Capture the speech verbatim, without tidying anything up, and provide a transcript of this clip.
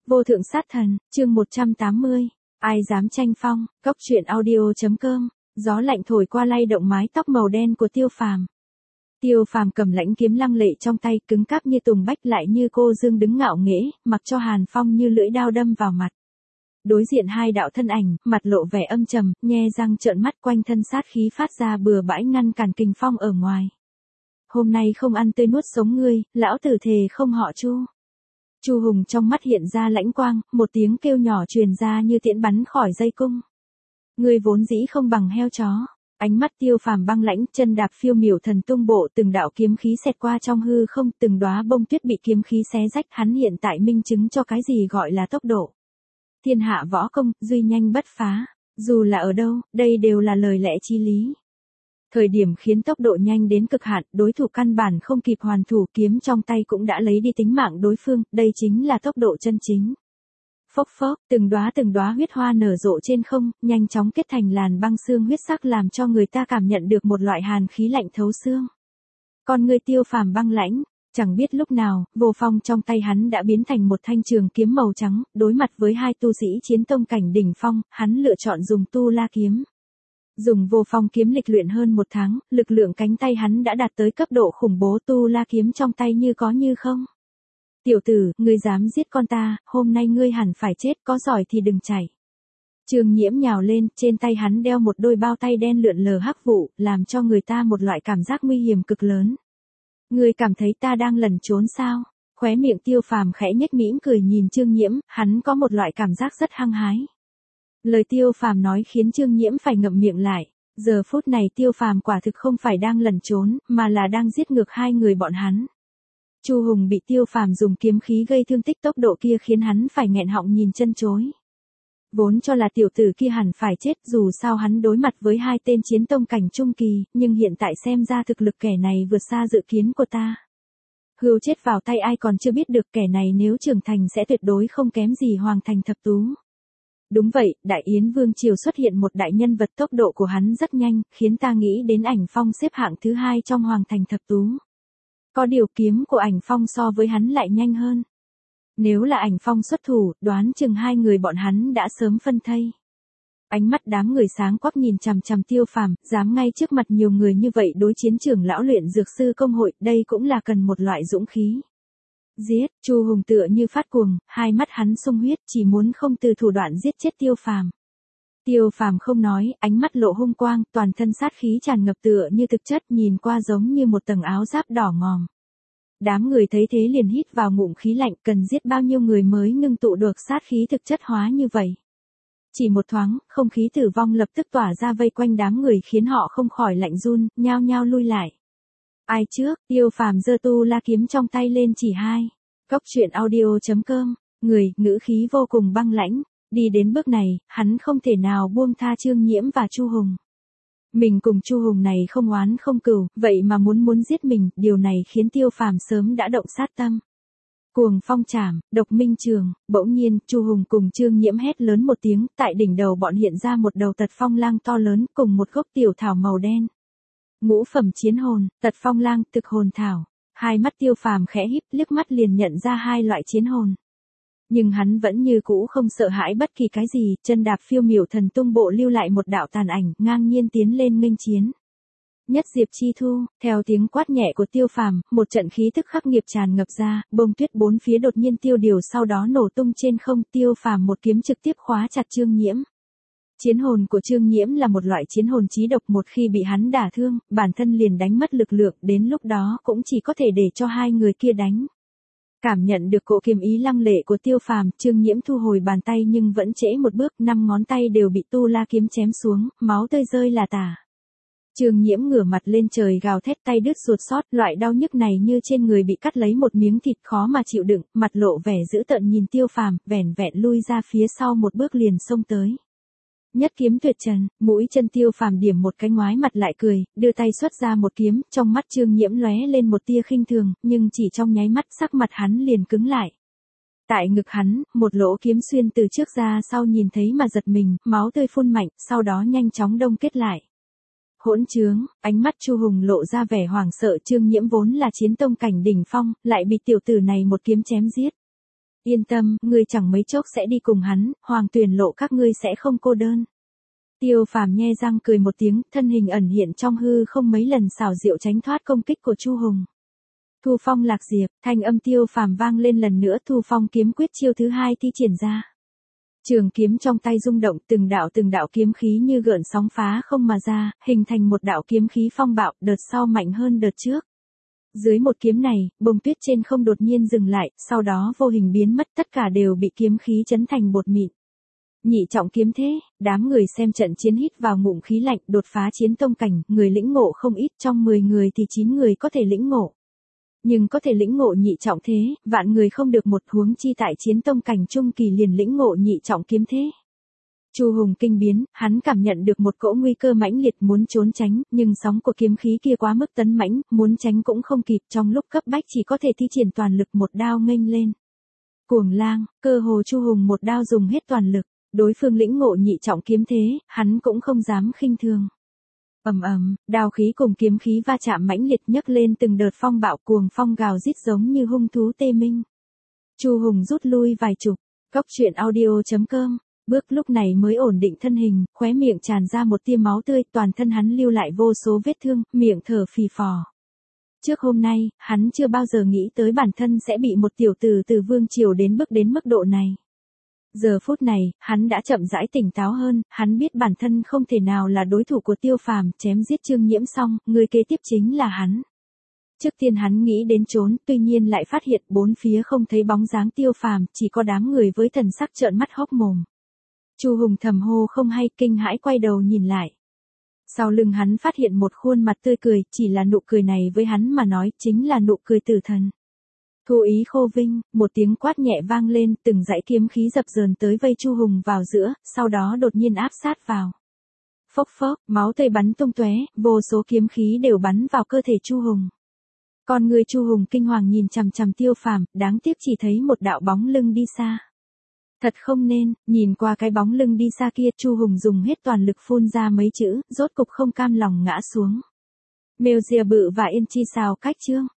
Vô thượng sát thần, chương một trăm tám mươi. Ai dám tranh phong, cốc truyện audio.com. Gió lạnh thổi qua lay động mái tóc màu đen của Tiêu Phàm. Tiêu Phàm cầm lãnh kiếm lăng lệ trong tay, cứng cáp như tùng bách, lại như cô dương đứng ngạo nghễ, mặc cho hàn phong như lưỡi đao đâm vào mặt. Đối diện hai đạo thân ảnh, mặt lộ vẻ âm trầm, nhe răng trợn mắt, quanh thân sát khí phát ra bừa bãi ngăn cản kình phong ở ngoài. Hôm nay không ăn tươi nuốt sống ngươi, lão tử thề không họ Chu. Chu Hùng trong mắt hiện ra lãnh quang, một tiếng kêu nhỏ truyền ra như tiễn bắn khỏi dây cung. Ngươi vốn dĩ không bằng heo chó. Ánh mắt Tiêu Phàm băng lãnh, chân đạp phiêu miểu thần tung bộ, từng đạo kiếm khí xẹt qua trong hư không, từng đóa bông tuyết bị kiếm khí xé rách, hắn hiện tại minh chứng cho cái gì gọi là tốc độ. Thiên hạ võ công, duy nhanh bất phá, dù là ở đâu, đây đều là lời lẽ chí lý. Thời điểm khiến tốc độ nhanh đến cực hạn, đối thủ căn bản không kịp hoàn thủ, kiếm trong tay cũng đã lấy đi tính mạng đối phương, đây chính là tốc độ chân chính. Phốc phốc, từng đóa từng đóa huyết hoa nở rộ trên không, nhanh chóng kết thành làn băng xương huyết sắc, làm cho người ta cảm nhận được một loại hàn khí lạnh thấu xương. Con người Tiêu Phàm băng lãnh, chẳng biết lúc nào, vô phong trong tay hắn đã biến thành một thanh trường kiếm màu trắng, đối mặt với hai tu sĩ chiến tông cảnh đỉnh phong, hắn lựa chọn dùng tu la kiếm. Dùng vô phong kiếm lịch luyện hơn một tháng, lực lượng cánh tay hắn đã đạt tới cấp độ khủng bố, tu la kiếm trong tay như có như không. Tiểu tử, ngươi dám giết con ta, hôm nay ngươi hẳn phải chết, có giỏi thì đừng chạy. Trường Nhiễm nhào lên, trên tay hắn đeo một đôi bao tay đen lượn lờ hắc vụ, làm cho người ta một loại cảm giác nguy hiểm cực lớn. Ngươi cảm thấy ta đang lẩn trốn sao? Khóe miệng Tiêu Phàm khẽ nhếch mỉm cười nhìn Trương Nhiễm, hắn có một loại cảm giác rất hăng hái. Lời Tiêu Phàm nói khiến Trương Nhiễm phải ngậm miệng lại, giờ phút này Tiêu Phàm quả thực không phải đang lẩn trốn, mà là đang giết ngược hai người bọn hắn. Chu Hùng bị Tiêu Phàm dùng kiếm khí gây thương tích tốc độ kia khiến hắn phải nghẹn họng nhìn chân chối. Vốn cho là tiểu tử kia hẳn phải chết, dù sao hắn đối mặt với hai tên chiến tông cảnh trung kỳ, nhưng hiện tại xem ra thực lực kẻ này vượt xa dự kiến của ta. Hươu chết vào tay ai còn chưa biết được, kẻ này nếu trưởng thành sẽ tuyệt đối không kém gì Hoàng Thành Thập Tú. Đúng vậy, Đại Yến Vương Triều xuất hiện một đại nhân vật, tốc độ của hắn rất nhanh, khiến ta nghĩ đến Ảnh Phong xếp hạng thứ hai trong Hoàng Thành Thập Tú. Có điều kiếm của Ảnh Phong so với hắn lại nhanh hơn. Nếu là Ảnh Phong xuất thủ, đoán chừng hai người bọn hắn đã sớm phân thây. Ánh mắt đám người sáng quắc nhìn chằm chằm Tiêu Phàm, dám ngay trước mặt nhiều người như vậy đối chiến trưởng lão luyện dược sư công hội, đây cũng là cần một loại dũng khí. Giết, Chu Hùng tựa như phát cuồng, hai mắt hắn sung huyết, chỉ muốn không từ thủ đoạn giết chết Tiêu Phàm. Tiêu Phàm không nói, ánh mắt lộ hung quang, toàn thân sát khí tràn ngập tựa như thực chất, nhìn qua giống như một tầng áo giáp đỏ ngòm. Đám người thấy thế liền hít vào ngụm khí lạnh, cần giết bao nhiêu người mới ngưng tụ được sát khí thực chất hóa như vậy. Chỉ một thoáng, không khí tử vong lập tức tỏa ra vây quanh đám người khiến họ không khỏi lạnh run, nhao nhao lui lại. Ai trước? Tiêu Phàm giơ tu la kiếm trong tay lên chỉ hai. Cốc truyện audio.com, người, ngữ khí vô cùng băng lãnh, đi đến bước này, hắn không thể nào buông tha Trương Nhiễm và Chu Hùng. Mình cùng Chu Hùng này không oán không cừu, vậy mà muốn muốn giết mình, điều này khiến Tiêu Phàm sớm đã động sát tâm. Cuồng phong trảm, độc minh trường, bỗng nhiên, Chu Hùng cùng Trương Nhiễm hét lớn một tiếng, tại đỉnh đầu bọn hiện ra một đầu tật phong lang to lớn cùng một gốc tiểu thảo màu đen. Ngũ phẩm chiến hồn, tật phong lang, thực hồn thảo. Hai mắt Tiêu Phàm khẽ híp, liếc mắt liền nhận ra hai loại chiến hồn. Nhưng hắn vẫn như cũ không sợ hãi bất kỳ cái gì, chân đạp phiêu miểu thần tung bộ lưu lại một đạo tàn ảnh, ngang nhiên tiến lên nghênh chiến. Nhất diệp chi thu, theo tiếng quát nhẹ của Tiêu Phàm, một trận khí tức khắc nghiệt tràn ngập ra, bông tuyết bốn phía đột nhiên tiêu điều, sau đó nổ tung trên không. Tiêu Phàm một kiếm trực tiếp khóa chặt Trương Nhiễm. Chiến hồn của Trương Nhiễm là một loại chiến hồn chí độc, một khi bị hắn đả thương, bản thân liền đánh mất lực lượng, đến lúc đó cũng chỉ có thể để cho hai người kia đánh. Cảm nhận được cỗ kiếm ý lăng lệ của Tiêu Phàm, Trương Nhiễm thu hồi bàn tay nhưng vẫn trễ một bước, năm ngón tay đều bị tu la kiếm chém xuống, máu tươi rơi là tả. Trương Nhiễm ngửa mặt lên trời gào thét, tay đứt ruột sót, loại đau nhức này như trên người bị cắt lấy một miếng thịt, khó mà chịu đựng, mặt lộ vẻ dữ tợn nhìn Tiêu Phàm, vẻn vẹn lui ra phía sau một bước liền xông tới. Nhất kiếm tuyệt trần, mũi chân Tiêu Phàm điểm một cái, ngoái mặt lại cười, đưa tay xuất ra một kiếm, trong mắt Trương Nhiễm lóe lên một tia khinh thường, nhưng chỉ trong nháy mắt sắc mặt hắn liền cứng lại. Tại ngực hắn, một lỗ kiếm xuyên từ trước ra sau, nhìn thấy mà giật mình, máu tươi phun mạnh, sau đó nhanh chóng đông kết lại. Hỗn trướng, ánh mắt Chu Hùng lộ ra vẻ hoảng sợ, Trương Nhiễm vốn là chiến tông cảnh đỉnh phong, lại bị tiểu tử này một kiếm chém giết. Yên tâm, ngươi chẳng mấy chốc sẽ đi cùng hắn, Hoàng Tuyền Lộ các ngươi sẽ không cô đơn. Tiêu Phàm nhe răng cười một tiếng, thân hình ẩn hiện trong hư không mấy lần xảo diệu tránh thoát công kích của Chu Hùng. Thu Phong Lạc Diệp, thanh âm Tiêu Phàm vang lên lần nữa, Thu Phong kiếm quyết chiêu thứ hai thi triển ra. Trường kiếm trong tay rung động, từng đạo từng đạo kiếm khí như gợn sóng phá không mà ra, hình thành một đạo kiếm khí phong bạo, đợt sau mạnh hơn đợt trước. Dưới một kiếm này, bông tuyết trên không đột nhiên dừng lại, sau đó vô hình biến mất, tất cả đều bị kiếm khí chấn thành bột mịn. Nhị trọng kiếm thế, đám người xem trận chiến hít vào ngụm khí lạnh, đột phá chiến tông cảnh, người lĩnh ngộ không ít, trong mười người thì chín người có thể lĩnh ngộ. Nhưng có thể lĩnh ngộ nhị trọng thế, vạn người không được một, huống chi tại chiến tông cảnh trung kỳ liền lĩnh ngộ nhị trọng kiếm thế. Chu Hùng kinh biến, hắn cảm nhận được một cỗ nguy cơ mãnh liệt muốn trốn tránh, nhưng sóng của kiếm khí kia quá mức tấn mãnh, muốn tránh cũng không kịp, trong lúc cấp bách chỉ có thể thi triển toàn lực một đao nghênh lên. Cuồng lang, cơ hồ Chu Hùng một đao dùng hết toàn lực, đối phương lĩnh ngộ nhị trọng kiếm thế, hắn cũng không dám khinh thường. Ầm ầm, đao khí cùng kiếm khí va chạm mãnh liệt nhấc lên từng đợt phong bạo, cuồng phong gào rít giống như hung thú tê minh. Chu Hùng rút lui vài chục, cốc truyện audio chấm com. Bước lúc này mới ổn định thân hình, khóe miệng tràn ra một tia máu tươi, toàn thân hắn lưu lại vô số vết thương, miệng thở phì phò. Trước hôm nay, hắn chưa bao giờ nghĩ tới bản thân sẽ bị một tiểu tử từ vương triều đến bước đến mức độ này. Giờ phút này, hắn đã chậm rãi tỉnh táo hơn, hắn biết bản thân không thể nào là đối thủ của Tiêu Phàm, chém giết Trương Nhiễm xong, người kế tiếp chính là hắn. Trước tiên hắn nghĩ đến trốn, tuy nhiên lại phát hiện bốn phía không thấy bóng dáng Tiêu Phàm, chỉ có đám người với thần sắc trợn mắt hốc mồm. Chu Hùng thầm hô không hay, kinh hãi quay đầu nhìn lại. Sau lưng hắn phát hiện một khuôn mặt tươi cười, chỉ là nụ cười này với hắn mà nói chính là nụ cười tử thần. Thu Ý Khô Vinh, một tiếng quát nhẹ vang lên, từng dãy kiếm khí dập dờn tới vây Chu Hùng vào giữa, sau đó đột nhiên áp sát vào. Phốc phốc, máu tươi bắn tung tóe, vô số kiếm khí đều bắn vào cơ thể Chu Hùng. Con người Chu Hùng kinh hoàng nhìn chằm chằm Tiêu Phàm, đáng tiếc chỉ thấy một đạo bóng lưng đi xa. Thật không nên, nhìn qua cái bóng lưng đi xa kia, Chu Hùng dùng hết toàn lực phun ra mấy chữ, rốt cục không cam lòng ngã xuống. Mèo rìa bự và yên chi xào cách chương.